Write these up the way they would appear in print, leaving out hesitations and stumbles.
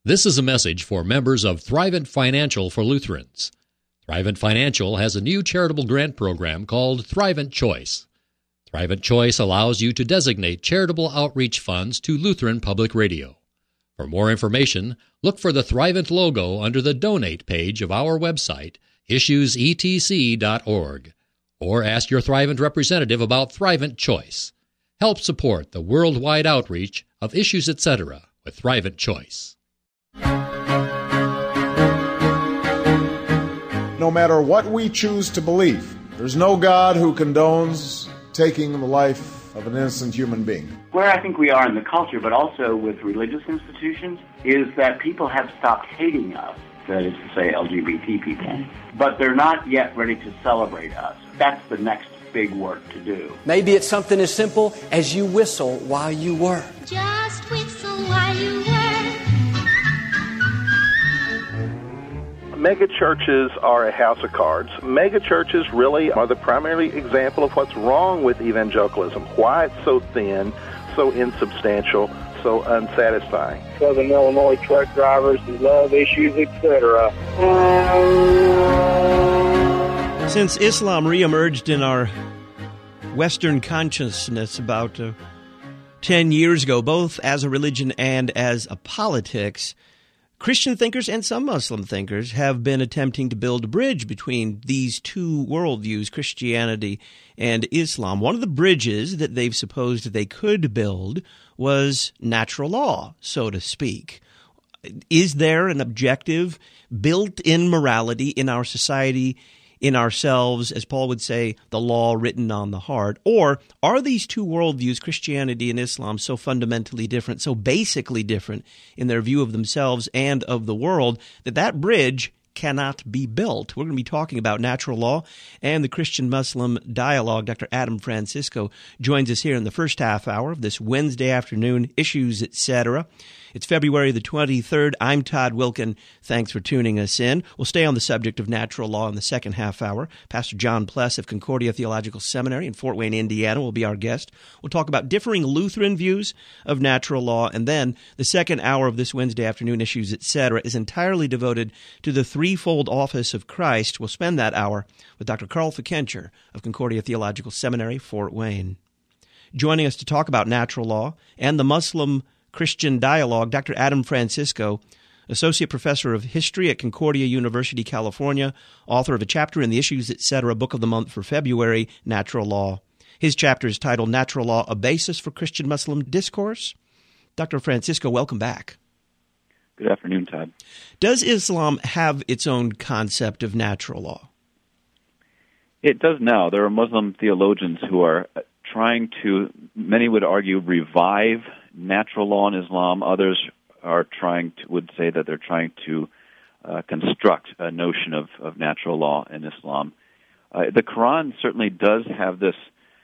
This is a message for members of Thrivent Financial for Lutherans. Thrivent Financial has a new charitable grant program called Thrivent Choice. Thrivent Choice allows you to designate charitable outreach funds to Lutheran Public Radio. For more information, look for the Thrivent logo under the Donate page of our website, issuesetc.org, or ask your Thrivent representative about Thrivent Choice. Help support the worldwide outreach of Issues Etc. with Thrivent Choice. No matter what we choose to believe, there's no God who condones taking the life of an innocent human being. Where I think we are in the culture, but also with religious institutions, is that people have stopped hating us, that is to say LGBT people, but they're not yet ready to celebrate us. That's the next big work to do. Maybe it's something as simple as you whistle while you work. Just whistle while you work. Megachurches are a house of cards. Megachurches really are the primary example of what's wrong with evangelicalism, why it's so thin, so insubstantial, so unsatisfying. Southern Illinois truck drivers who love Issues, etc. Since Islam reemerged in our Western consciousness about 10 years ago, both as a religion and as a politics, Christian thinkers and some Muslim thinkers have been attempting to build a bridge between these two worldviews, Christianity and Islam. One of the bridges that they've supposed they could build was natural law, so to speak. Is there an objective built-in morality in our society, in ourselves, as Paul would say, the law written on the heart? Or are these two worldviews, Christianity and Islam, so fundamentally different, so basically different in their view of themselves and of the world, that that bridge cannot be built? We're going to be talking about natural law and the Christian-Muslim dialogue. Dr. Adam Francisco joins us here in the first half hour of this Wednesday afternoon, Issues, Etc. It's February the 23rd. I'm Todd Wilkin. Thanks for tuning us in. We'll stay on the subject of natural law in the second half hour. Pastor John Pless of Concordia Theological Seminary in Fort Wayne, Indiana, will be our guest. We'll talk about differing Lutheran views of natural law. And then the second hour of this Wednesday afternoon, Issues, Etc., is entirely devoted to the threefold office of Christ. We'll spend that hour with Dr. Carl Fikencher of Concordia Theological Seminary, Fort Wayne. Joining us to talk about natural law and the Muslim-Christian dialogue, Dr. Adam Francisco, Associate Professor of History at Concordia University, California, author of a chapter in the Issues, Etc. Book of the Month for February, Natural Law. His chapter is titled Natural Law, A Basis for Christian-Muslim Discourse. Dr. Francisco, welcome back. Good afternoon, Todd. Does Islam have its own concept of natural law? It does now. There are Muslim theologians who are trying to, many would argue, revive natural law in Islam. Others are would say that they're trying to construct a notion of natural law in Islam. The Quran certainly does have this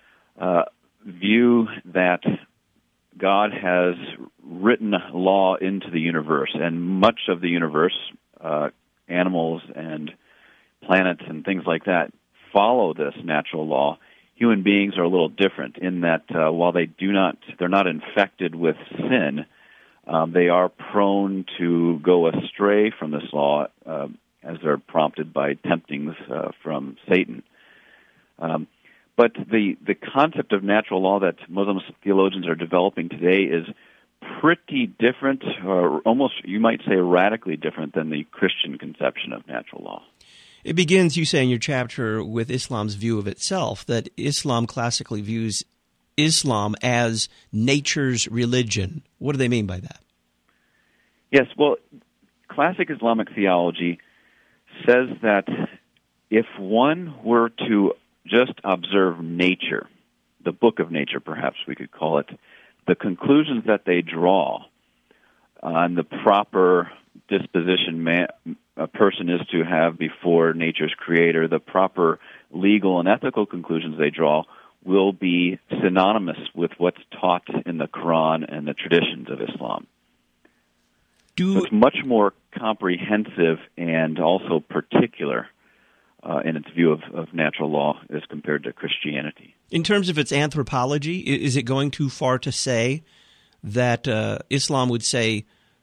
view that God has written law into the universe, and much of the universe, animals and planets and things like that, follow this natural law. Human beings are a little different in that while they're not infected with sin, they are prone to go astray from this law as they're prompted by temptings from Satan. But the concept of natural law that Muslim theologians are developing today is pretty different, or almost, you might say, radically different than the Christian conception of natural law. It begins, you say in your chapter, with Islam's view of itself, that Islam classically views Islam as nature's religion. What do they mean by that? Yes, well, classic Islamic theology says that if one were to just observe nature, the book of nature, perhaps we could call it, the conclusions that they draw on the proper disposition a person is to have before nature's creator, the proper legal and ethical conclusions they draw will be synonymous with what's taught in the Quran and the traditions of Islam. So it's much more comprehensive and also particular in its view of natural law as compared to Christianity. In terms of its anthropology, is it going too far to say that Islam would say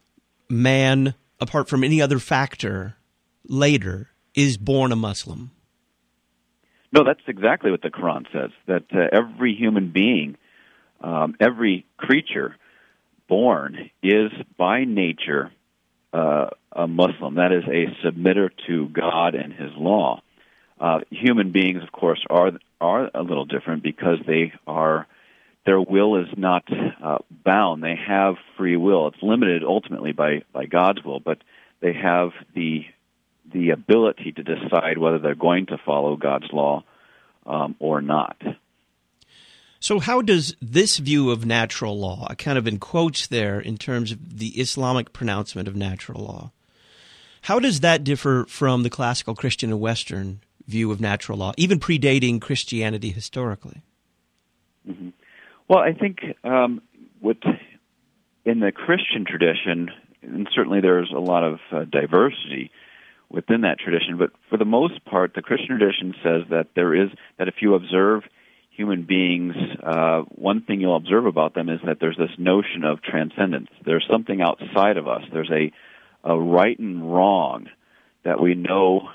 man, apart from any other factor, later is born a Muslim. No, that's exactly what the Quran says, that every human being, every creature born is by nature a Muslim. That is a submitter to God and His law. Human beings, of course, are a little different because their will is not bound. They have free will. It's limited ultimately by God's will, but they have the ability to decide whether they're going to follow God's law or not. So how does this view of natural law, kind of in quotes there in terms of the Islamic pronouncement of natural law, how does that differ from the classical Christian and Western view of natural law, even predating Christianity historically? Mm-hmm. Well, I think in the Christian tradition, and certainly there's a lot of diversity within that tradition, but for the most part, the Christian tradition says that that if you observe human beings, one thing you'll observe about them is that there's this notion of transcendence. There's something outside of us. There's a right and wrong that we know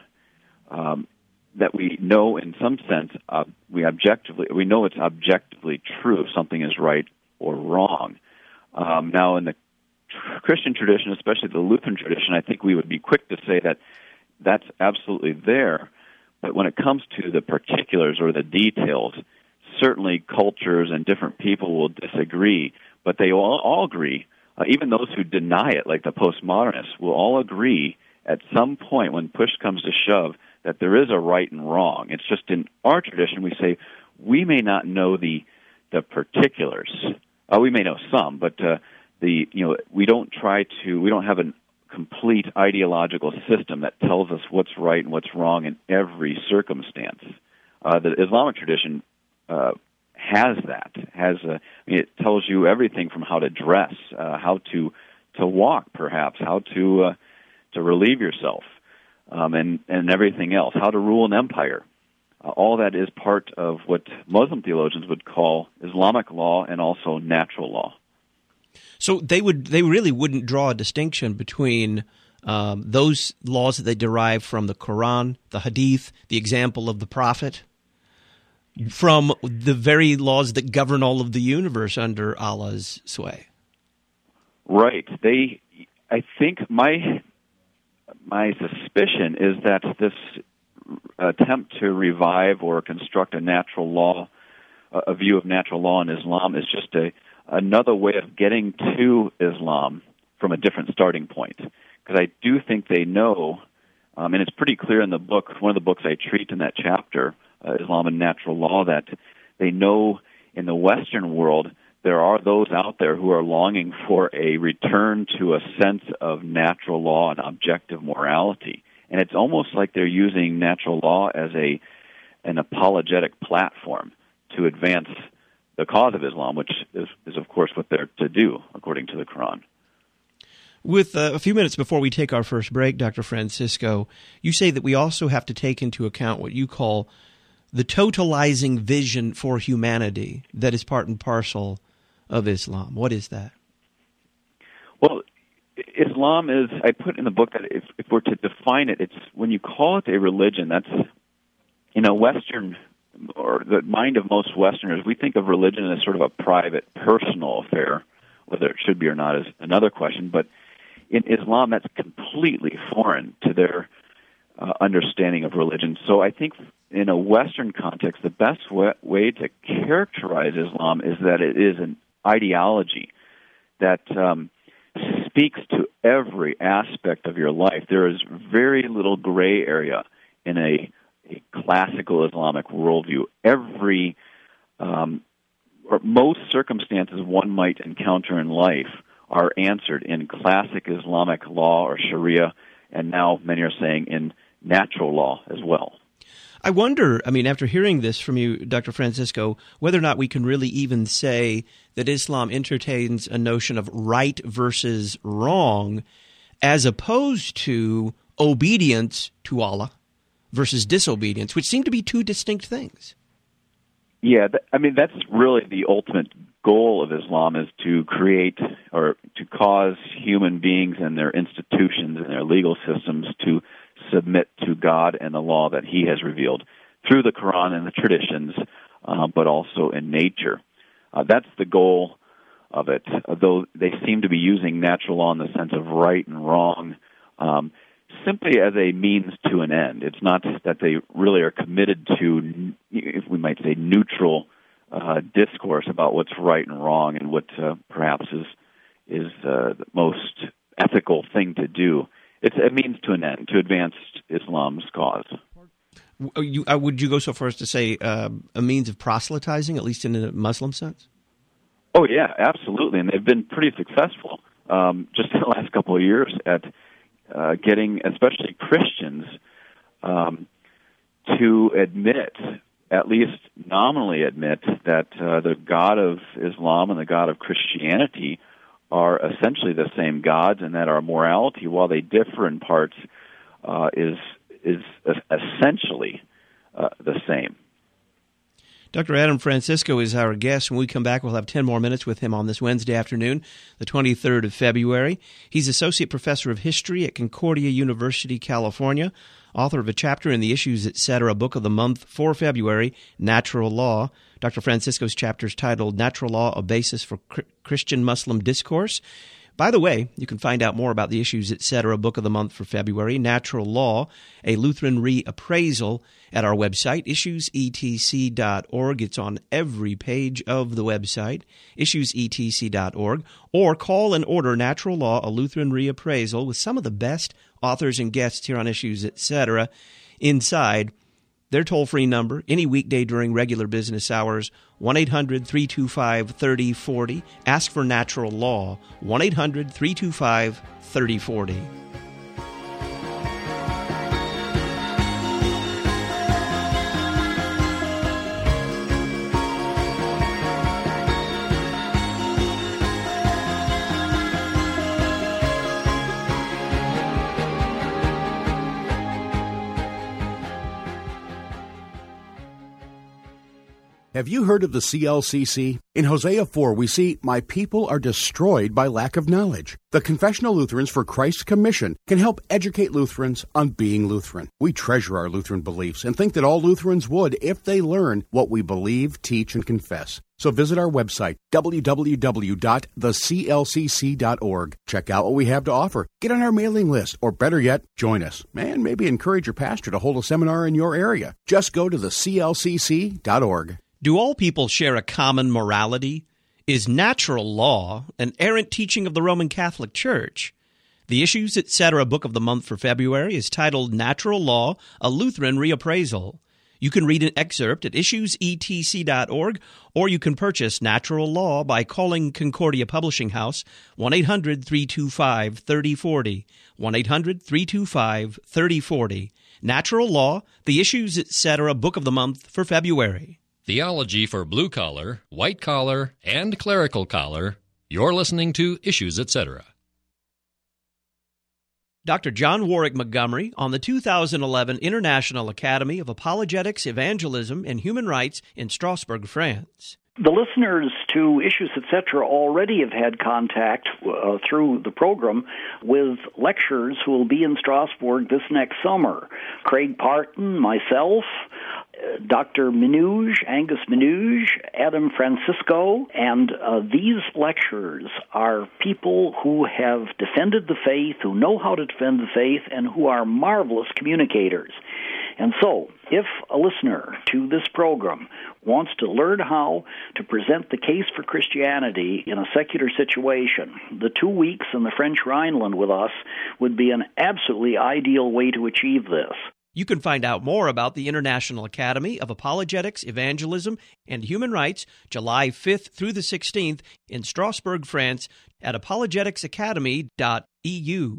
in some sense. We know it's objectively true if something is right or wrong. Now, in the Christian tradition, especially the Lutheran tradition, I think we would be quick to say that that's absolutely there. But when it comes to the particulars or the details, certainly cultures and different people will disagree, but they all agree, even those who deny it, like the postmodernists, will all agree at some point when push comes to shove that there is a right and wrong. It's just in our tradition we say we may not know the particulars. We may know some, but we don't have a complete ideological system that tells us what's right and what's wrong in every circumstance. The Islamic tradition has that. It tells you everything from how to dress, how to walk, perhaps, how to relieve yourself, and everything else, how to rule an empire. All that is part of what Muslim theologians would call Islamic law and also natural law. So they really wouldn't draw a distinction between those laws that they derive from the Quran, the Hadith, the example of the Prophet, from the very laws that govern all of the universe under Allah's sway. Right. I think my suspicion is that this attempt to revive or construct a natural law, a view of natural law in Islam, is just another way of getting to Islam from a different starting point. Because I do think they know, and it's pretty clear in the book, one of the books I treat in that chapter, Islam and Natural Law, that they know in the Western world there are those out there who are longing for a return to a sense of natural law and objective morality. And it's almost like they're using natural law as an apologetic platform to advance the cause of Islam, which is of course what they're to do, according to the Quran. With a few minutes before we take our first break, Dr. Francisco, you say that we also have to take into account what you call the totalizing vision for humanity that is part and parcel of Islam. What is that? Well, Islam is, I put in the book that if we're to define it, it's when you call it a religion, that's in a Western, or the mind of most Westerners, we think of religion as sort of a private, personal affair. Whether it should be or not is another question, but in Islam, that's completely foreign to their understanding of religion. So I think in a Western context, the best way to characterize Islam is that it is an ideology that speaks to every aspect of your life. There is very little gray area in a classical Islamic worldview. Or most circumstances one might encounter in life are answered in classic Islamic law or Sharia, and now many are saying in natural law as well. I wonder, after hearing this from you, Dr. Francisco, whether or not we can really even say that Islam entertains a notion of right versus wrong as opposed to obedience to Allah versus disobedience, which seem to be two distinct things. Yeah, that's really the ultimate goal of Islam is to create or to cause human beings and their institutions and their legal systems to submit to God and the law that He has revealed through the Quran and the traditions, but also in nature. That's the goal of it, though they seem to be using natural law in the sense of right and wrong simply as a means to an end. It's not that they really are committed to, if we might say, neutral discourse about what's right and wrong and what perhaps is the most ethical thing to do. It's a means to an end, to advance Islam's cause. Would you go so far as to say a means of proselytizing, at least in a Muslim sense? Oh, yeah, absolutely. And they've been pretty successful just in the last couple of years at getting, especially Christians, to admit, at least nominally admit, that the God of Islam and the God of Christianity are essentially the same gods, and that our morality, while they differ in parts, is essentially the same. Dr. Adam Francisco is our guest. When we come back, we'll have 10 more minutes with him on this Wednesday afternoon, the 23rd of February. He's Associate Professor of History at Concordia University, California, author of a chapter in the Issues Etc. Book of the Month for February, Natural Law. Dr. Francisco's chapter is titled Natural Law, a Basis for Christian-Muslim Discourse. By the way, you can find out more about the Issues Etc. Book of the Month for February, Natural Law, a Lutheran Reappraisal, at our website, issuesetc.org. It's on every page of the website, issuesetc.org. Or call and order Natural Law, a Lutheran Reappraisal, with some of the best authors and guests here on Issues Etc. inside their toll-free number, any weekday during regular business hours, 1-800-325-3040. Ask for Natural Law, 1-800-325-3040. Have you heard of the CLCC? In Hosea 4, we see, "My people are destroyed by lack of knowledge." The Confessional Lutherans for Christ's Commission can help educate Lutherans on being Lutheran. We treasure our Lutheran beliefs and think that all Lutherans would if they learn what we believe, teach, and confess. So visit our website, www.theclcc.org. Check out what we have to offer. Get on our mailing list, or better yet, join us. And maybe encourage your pastor to hold a seminar in your area. Just go to theclcc.org. Do all people share a common morality? Is natural law an errant teaching of the Roman Catholic Church? The Issues Etc. Book of the Month for February is titled Natural Law, a Lutheran Reappraisal. You can read an excerpt at issuesetc.org, or you can purchase Natural Law by calling Concordia Publishing House, 1-800-325-3040, 1-800-325-3040. Natural Law, the Issues Etc. Book of the Month for February. Theology for blue-collar, white-collar, and clerical collar. You're listening to Issues Etc. Dr. John Warwick Montgomery on the 2011 International Academy of Apologetics, Evangelism, and Human Rights in Strasbourg, France. The listeners to Issues Etc. already have had contact through the program with lecturers who will be in Strasbourg this next summer. Craig Parton, myself, Dr. Minouge, Angus Minouge, Adam Francisco, and these lecturers are people who have defended the faith, who know how to defend the faith, and who are marvelous communicators. And so, if a listener to this program wants to learn how to present the case for Christianity in a secular situation, the 2 weeks in the French Rhineland with us would be an absolutely ideal way to achieve this. You can find out more about the International Academy of Apologetics, Evangelism, and Human Rights, July 5th through the 16th in Strasbourg, France, at apologeticsacademy.eu.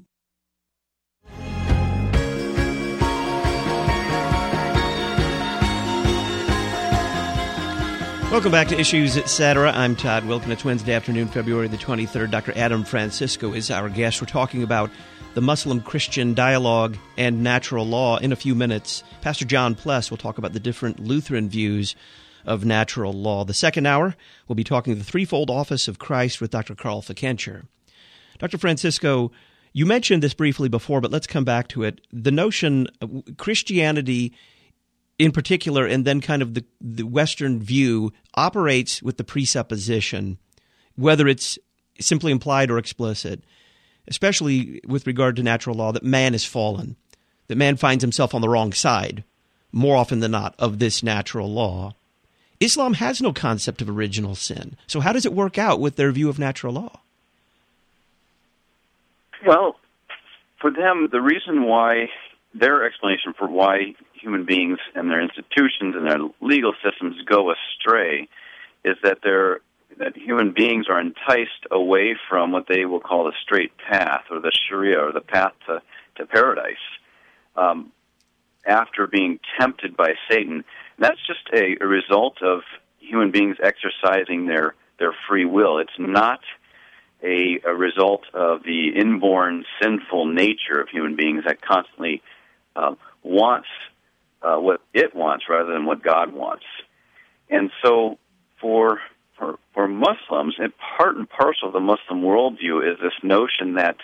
Welcome back to Issues Etc. I'm Todd Wilken. It's Wednesday afternoon, February the 23rd. Dr. Adam Francisco is our guest. We're talking about the Muslim-Christian dialogue and natural law. In a few minutes, Pastor John Pless will talk about the different Lutheran views of natural law. The second hour, we'll be talking the threefold office of Christ with Dr. Carl Fickenscher. Dr. Francisco, you mentioned this briefly before, but let's come back to it. The notion of Christianity in particular, and then kind of the Western view, operates with the presupposition, whether it's simply implied or explicit, especially with regard to natural law, that man is fallen, that man finds himself on the wrong side, more often than not, of this natural law. Islam has no concept of original sin. So how does it work out with their view of natural law? Well, for them, the reason why, their explanation for why human beings and their institutions and their legal systems go astray is that human beings are enticed away from what they will call the straight path, or the Sharia, or the path to paradise, after being tempted by Satan. And that's just a result of human beings exercising their free will. It's not a result of the inborn sinful nature of human beings that constantly wants what it wants rather than what God wants. And so for Muslims, and part and parcel of the Muslim worldview is this notion that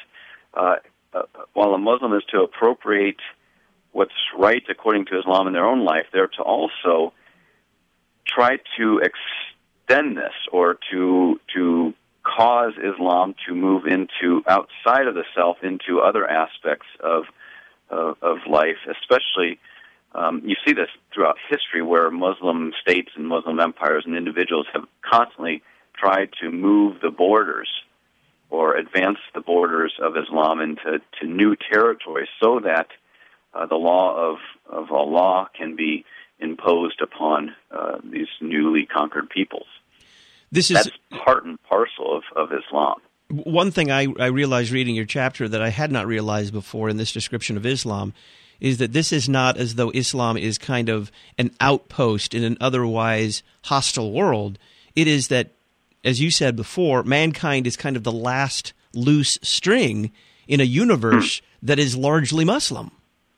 while a Muslim is to appropriate what's right according to Islam in their own life, they're to also try to extend this, or to cause Islam to move into outside of the self into other aspects of life, especially you see this throughout history where Muslim states and Muslim empires and individuals have constantly tried to move the borders or advance the borders of Islam into new territories so that the law of Allah can be imposed upon these newly conquered peoples. That's part and parcel of Islam. One thing I realized reading your chapter that I had not realized before in this description of Islam is that this is not as though Islam is kind of an outpost in an otherwise hostile world. It is that, as you said before, mankind is kind of the last loose string in a universe that is largely Muslim.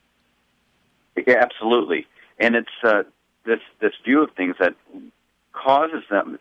Yeah, absolutely. And it's this view of things that causes them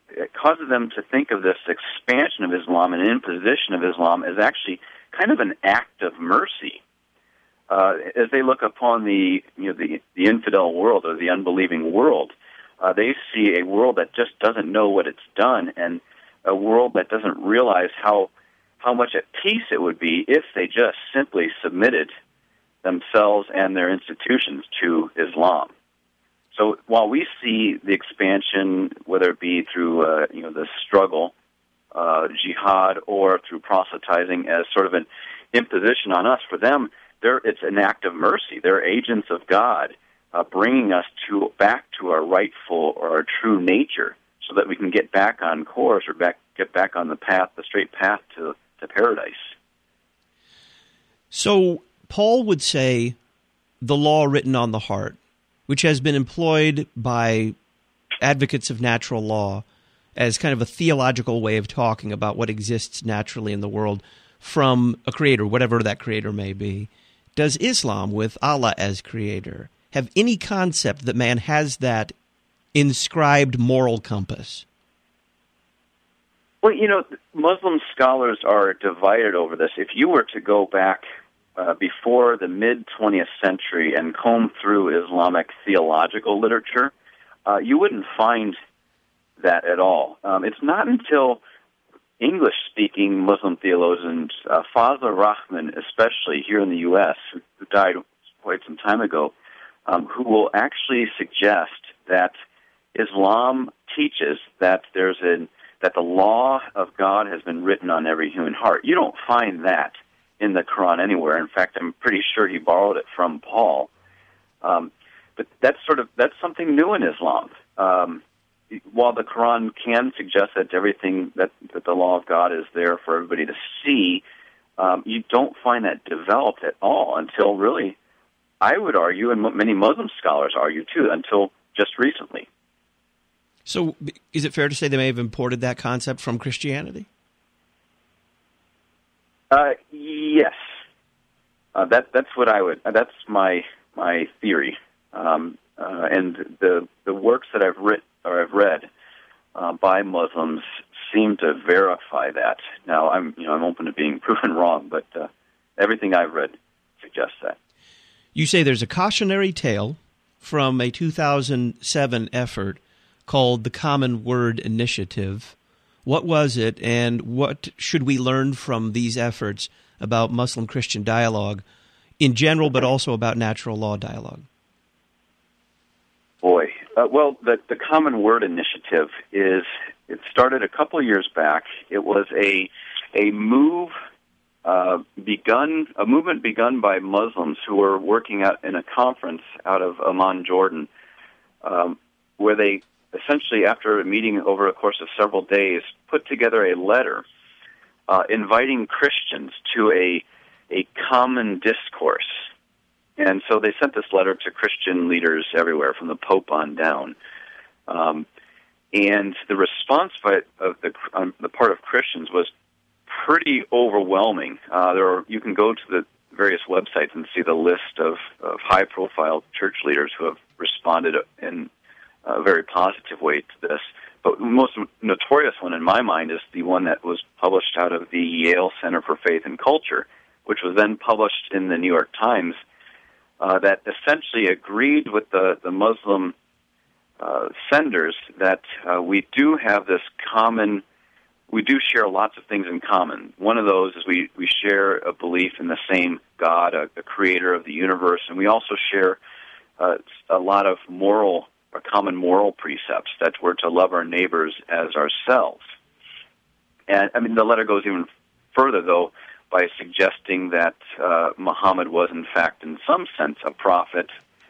to think of this expansion of Islam and imposition of Islam as actually kind of an act of mercy. As they look upon the infidel world or the unbelieving world, they see a world that just doesn't know what it's done, and a world that doesn't realize how much at peace it would be if they just simply submitted themselves and their institutions to Islam. So while we see the expansion, whether it be through the struggle, jihad, or through proselytizing as sort of an imposition on us, for them, it's an act of mercy. They're agents of God, bringing us back to our rightful or our true nature, so that we can get back on course or get back on the straight path to paradise. So Paul would say the law written on the heart, which has been employed by advocates of natural law as kind of a theological way of talking about what exists naturally in the world from a creator, whatever that creator may be. Does Islam, with Allah as creator, have any concept that man has that inscribed moral compass? Well, Muslim scholars are divided over this. If you were to go back before the mid-20th century and comb through Islamic theological literature, you wouldn't find that at all. It's not until English-speaking Muslim theologians, Fazl Rahman especially here in the U.S., who died quite some time ago, who will actually suggest that Islam teaches that that the law of God has been written on every human heart. You don't find that in the Quran anywhere. In fact, I'm pretty sure he borrowed it from Paul. But that's something new in Islam. While the Quran can suggest that everything that the law of God is there for everybody to see, you don't find that developed at all until really, I would argue, and many Muslim scholars argue too, until just recently. So is it fair to say they may have imported that concept from Christianity? Yes. That's what I would. That's my theory. And the works that I've or I've read by Muslims seem to verify that. Now, I'm open to being proven wrong, but everything I've read suggests that. You say there's a cautionary tale from a 2007 effort called the Common Word Initiative. What was it, and what should we learn from these efforts about Muslim-Christian dialogue in general, but also about natural law dialogue? Boy, well, the Common Word Initiative it started a couple of years back. It was a movement begun by Muslims who were working out in a conference out of Amman, Jordan, where they essentially, after a meeting over a course of several days, put together a letter inviting Christians to a common discourse. And so they sent this letter to Christian leaders everywhere, from the Pope on down. And the response on the part of Christians was pretty overwhelming. You can go to the various websites and see the list of high-profile church leaders who have responded in a very positive way to this. But the most notorious one in my mind is the one that was published out of the Yale Center for Faith and Culture, which was then published in the New York Times, that essentially agreed with the Muslim senders that we do have this common. We do share lots of things in common. One of those is we share a belief in the same God, a creator of the universe, and we also share a lot of common moral precepts, that we're to love our neighbors as ourselves. And I mean, the letter goes even further, though, by suggesting that Muhammad was, in fact, in some sense, a prophet,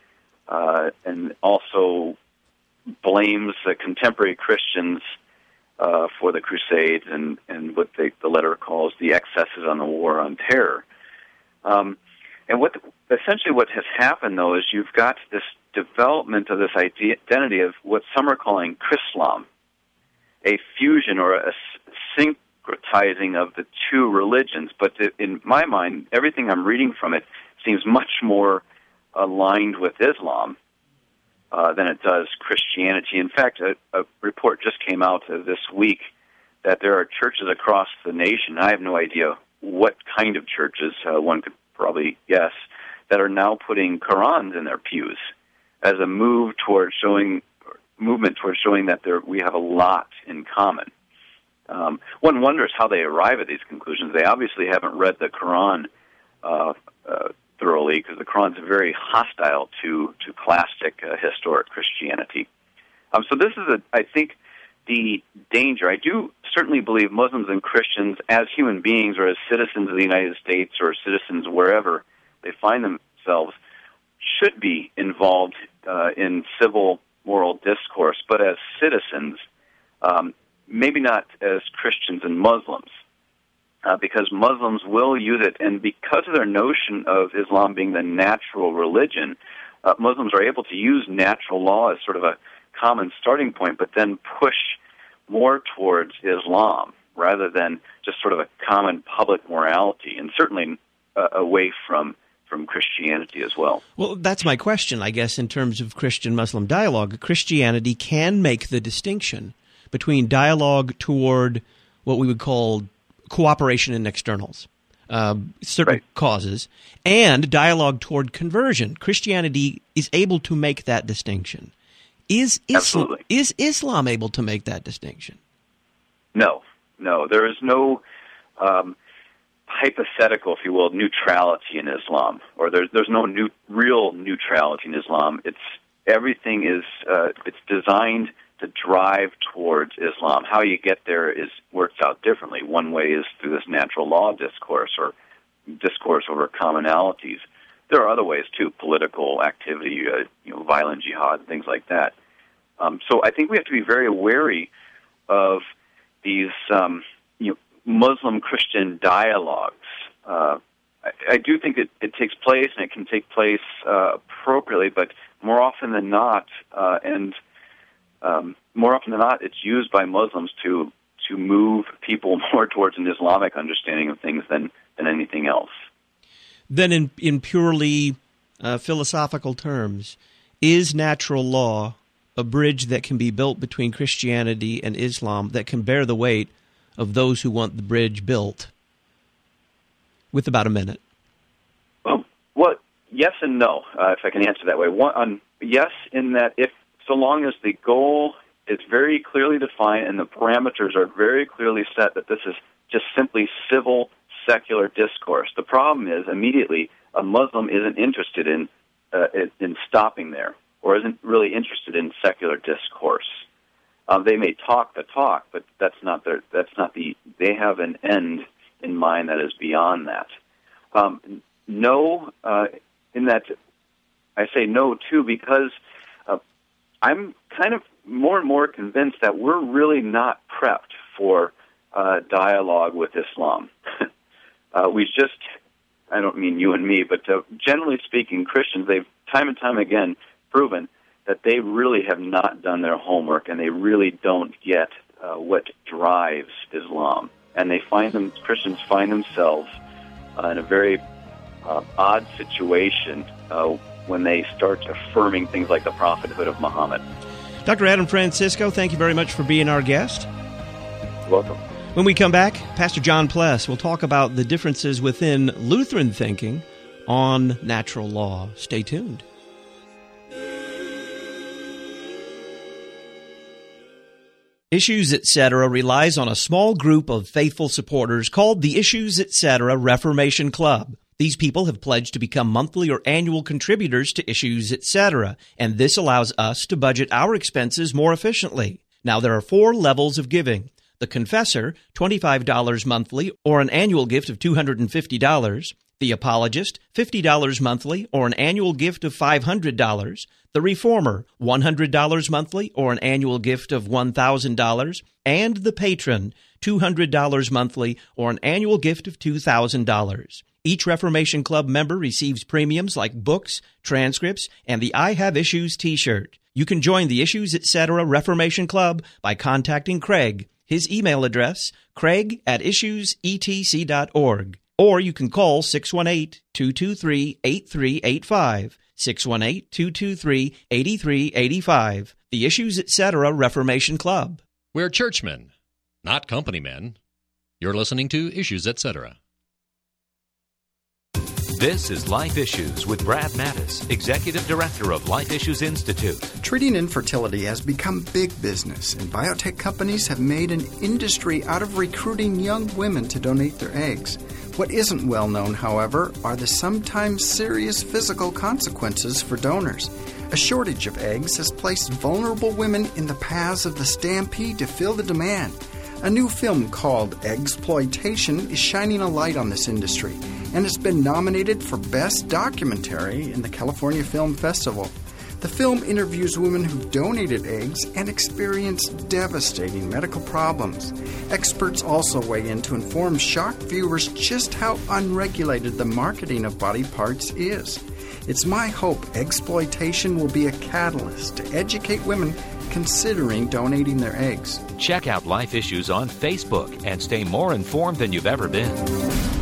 and also blames the contemporary Christians for the Crusades and what the letter calls the excesses on the war on terror. And essentially what has happened, though, is you've got this development of this identity of what some are calling Chrislam, a fusion or a syncretizing of the two religions. But in my mind, everything I'm reading from it seems much more aligned with Islam than it does Christianity. In fact, a report just came out this week that there are churches across the nation, I have no idea what kind of churches, one could probably guess, that are now putting Qurans in their pews as a movement towards showing that we have a lot in common. One wonders how they arrive at these conclusions. They obviously haven't read the Quran thoroughly, because the Quran is very hostile to classic historic Christianity. So this is, I think, the danger. I do certainly believe Muslims and Christians, as human beings or as citizens of the United States or citizens wherever they find themselves, should be involved in civil moral discourse, but as citizens, maybe not as Christians and Muslims. Because Muslims will use it, and because of their notion of Islam being the natural religion, Muslims are able to use natural law as sort of a common starting point, but then push more towards Islam rather than just sort of a common public morality, and certainly away from Christianity as well. Well, that's my question, I guess, in terms of Christian-Muslim dialogue. Christianity can make the distinction between dialogue toward what we would call cooperation in externals, certain causes, and dialogue toward conversion. Christianity is able to make that distinction. Is Islam able to make that distinction? No. There is no hypothetical, if you will, neutrality in Islam, or there's no real neutrality in Islam. Everything is it's designed to drive towards Islam. How you get there works out differently. One way is through this natural law discourse or discourse over commonalities. There are other ways too, political activity, violent jihad, things like that. So I think we have to be very wary of these Muslim-Christian dialogues. I do think it takes place, and it can take place appropriately, but more often than not, it's used by Muslims to move people more towards an Islamic understanding of things than anything else. Then in purely philosophical terms, is natural law a bridge that can be built between Christianity and Islam that can bear the weight of those who want the bridge built? With about a minute. Well, yes and no, if I can answer that way. Yes, in that so long as the goal is very clearly defined and the parameters are very clearly set, that this is just simply civil, secular discourse. The problem is, immediately, a Muslim isn't interested in stopping there, or isn't really interested in secular discourse. They may talk the talk, but they have an end in mind that is beyond that. No, in that I say no too, because I'm kind of more and more convinced that we're really not prepped for dialogue with Islam. I don't mean you and me, but generally speaking, Christians, they've time and time again proven that they really have not done their homework, and they really don't get what drives Islam. And Christians find themselves in a very odd situation when they start affirming things like the prophethood of Muhammad. Dr. Adam Francisco, thank you very much for being our guest. You're welcome. When we come back, Pastor John Pless will talk about the differences within Lutheran thinking on natural law. Stay tuned. Issues Etc. relies on a small group of faithful supporters called the Issues Etc. Reformation Club. These people have pledged to become monthly or annual contributors to Issues Etc., and this allows us to budget our expenses more efficiently. Now, there are 4 levels of giving. The Confessor, $25 monthly or an annual gift of $250. The Apologist, $50 monthly or an annual gift of $500. The Reformer, $100 monthly or an annual gift of $1,000. And the Patron, $200 monthly or an annual gift of $2,000. Each Reformation Club member receives premiums like books, transcripts, and the I Have Issues t-shirt. You can join the Issues Etc. Reformation Club by contacting Craig. His email address, craig@issuesetc.org. Or you can call 618-223-8385, 618-223-8385. The Issues Etc. Reformation Club. We're churchmen, not company men. You're listening to Issues Etc. This is Life Issues with Brad Mattis, Executive Director of Life Issues Institute. Treating infertility has become big business, and biotech companies have made an industry out of recruiting young women to donate their eggs. What isn't well known, however, are the sometimes serious physical consequences for donors. A shortage of eggs has placed vulnerable women in the paths of the stampede to fill the demand. A new film called Eggsploitation is shining a light on this industry and has been nominated for Best Documentary in the California Film Festival. The film interviews women who donated eggs and experienced devastating medical problems. Experts also weigh in to inform shocked viewers just how unregulated the marketing of body parts is. It's my hope Eggsploitation will be a catalyst to educate women considering donating their eggs. Check out Life Issues on Facebook and stay more informed than you've ever been.